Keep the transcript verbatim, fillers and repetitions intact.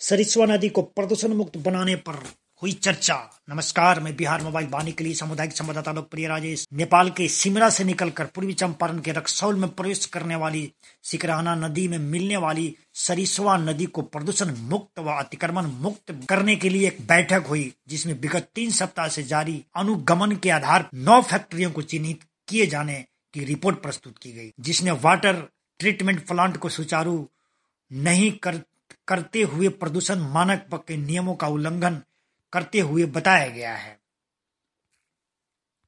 सरिस्वा नदी को प्रदूषण मुक्त बनाने पर हुई चर्चा। नमस्कार, मैं बिहार मोबाइल वाणी के लिए सामुदायिक संवाददाता लोकप्रिय राजेश। नेपाल के सिमरा से निकलकर पूर्वी चंपारण के रक्सौल में प्रवेश करने वाली सिकरहना नदी में मिलने वाली सरिस्वा नदी को प्रदूषण मुक्त व अतिक्रमण मुक्त करने के लिए एक बैठक हुई, जिसमें विगत तीन सप्ताह से जारी अनुगमन के आधार पर नौ फैक्ट्रियों को चिन्हित किए जाने की रिपोर्ट प्रस्तुत की गई, जिसने वाटर ट्रीटमेंट प्लांट को सुचारू नहीं कर करते हुए प्रदूषण मानक के नियमों का उल्लंघन करते हुए बताया गया है।